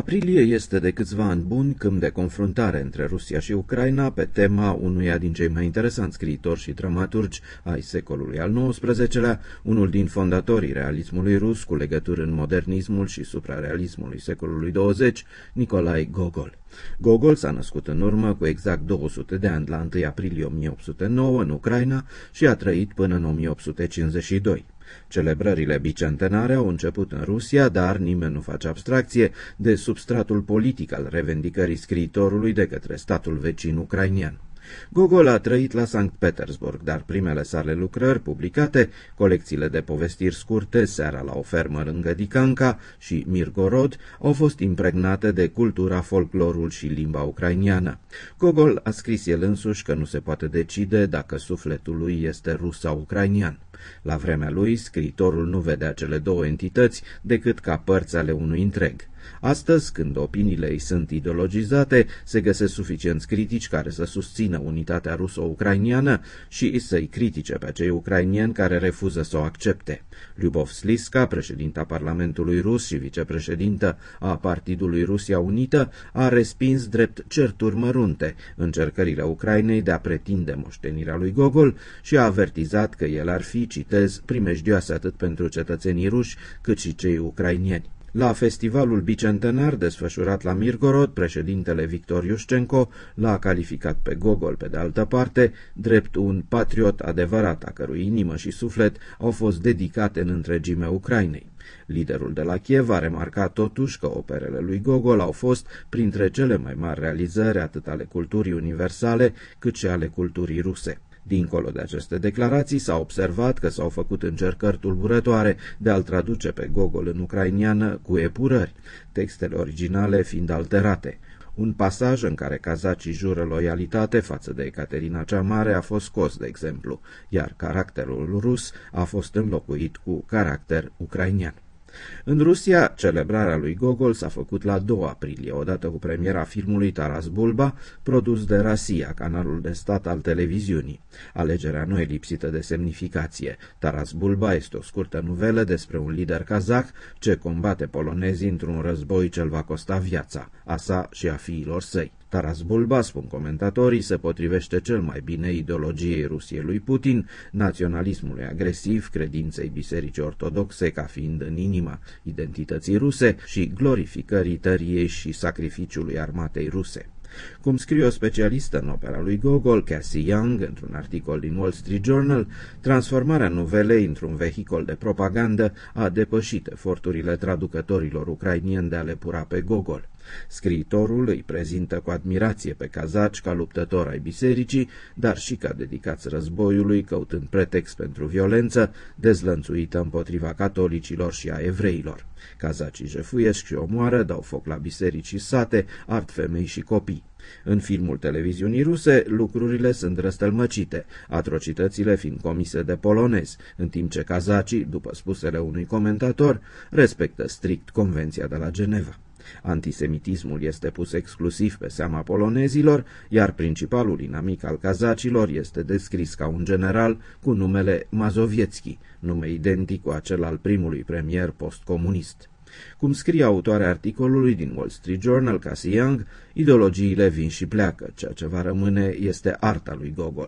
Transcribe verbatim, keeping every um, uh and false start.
Aprilie este de câțiva ani buni câmp de confruntare între Rusia și Ucraina pe tema unuia din cei mai interesanți scriitori și dramaturgi ai secolului al nouăsprezecelea, unul din fondatorii realismului rus cu legături în modernismul și suprarealismului secolului douăzeci, Nicolae Gogol. Gogol s-a născut în urmă cu exact două sute de ani, la întâi aprilie o mie opt sute nouă, în Ucraina, și a trăit până în o mie opt sute cincizeci și doi. Celebrările bicentenare au început în Rusia, dar nimeni nu face abstracție de substratul politic al revendicării scriitorului de către statul vecin ucrainian. Gogol a trăit la Sankt Petersburg, dar primele sale lucrări publicate, colecțiile de povestiri scurte, Seara la o fermă lângă Dicanca și Mirgorod, au fost impregnate de cultura, folclorul și limba ucrainiană. Gogol a scris el însuși că nu se poate decide dacă sufletul lui este rus sau ucrainian. La vremea lui, scriitorul nu vedea cele două entități decât ca părți ale unui întreg. Astăzi, când opiniile îi sunt ideologizate, se găsesc suficienți critici care să susțină unitatea ruso-ucrainiană și să-i critice pe cei ucrainieni care refuză să o accepte. Lyubov Sliska, președinta Parlamentului rus și vicepreședintă a Partidului Rusia Unită, a respins drept certuri mărunte încercările Ucrainei de a pretinde moștenirea lui Gogol și a avertizat că el ar fi, citez, primejdioase atât pentru cetățenii ruși cât și cei ucrainieni. La festivalul bicentenar desfășurat la Mirgorod, președintele Victor Iușcenko l-a calificat pe Gogol, pe de altă parte, drept un patriot adevărat, a cărui inimă și suflet au fost dedicate în întregime Ucrainei. Liderul de la Kiev a remarcat totuși că operele lui Gogol au fost printre cele mai mari realizări atât ale culturii universale cât și ale culturii ruse. Dincolo de aceste declarații, s-a observat că s-au făcut încercări tulburătoare de a-l traduce pe Gogol în ucrainiană cu epurări, textele originale fiind alterate. Un pasaj în care cazacii jură loialitate față de Ecaterina cea Mare a fost scos, de exemplu, iar caracterul rus a fost înlocuit cu caracter ucrainian. În Rusia, celebrarea lui Gogol s-a făcut la doi aprilie, odată cu premiera filmului Taras Bulba, produs de Rasia, canalul de stat al televiziunii. Alegerea nu e lipsită de semnificație. Taras Bulba este o scurtă nuvelă despre un lider kazah ce combate polonezii într-un război ce îl va costa viața, a sa și a fiilor săi. Taras Bulba, spun comentatorii, se potrivește cel mai bine ideologiei Rusiei lui Putin, naționalismului agresiv, credinței bisericii ortodoxe ca fiind în inima identității ruse și glorificării tăriei și sacrificiului armatei ruse. Cum scrie o specialistă în opera lui Gogol, Cassie Young, într-un articol din Wall Street Journal, transformarea nuvelei într-un vehicol de propagandă a depășit eforturile traducătorilor ucrainieni de a le pura pe Gogol. Scriitorul îi prezintă cu admirație pe cazaci ca luptători ai bisericii, dar și ca dedicați războiului, căutând pretext pentru violență dezlănțuită împotriva catolicilor și a evreilor. Cazacii jefuiesc și omoară, dau foc la biserici și sate, ard femei și copii. În filmul televiziunii ruse, lucrurile sunt răstălmăcite, atrocitățile fiind comise de polonezi, în timp ce cazacii, după spusele unui comentator, respectă strict Convenția de la Geneva. Antisemitismul este pus exclusiv pe seama polonezilor, iar principalul inamic al cazacilor este descris ca un general cu numele Mazovietski, nume identic cu acel al primului premier postcomunist. Cum scrie autoarea articolului din Wall Street Journal, Cassie Young, ideologiile vin și pleacă, ceea ce va rămâne este arta lui Gogol.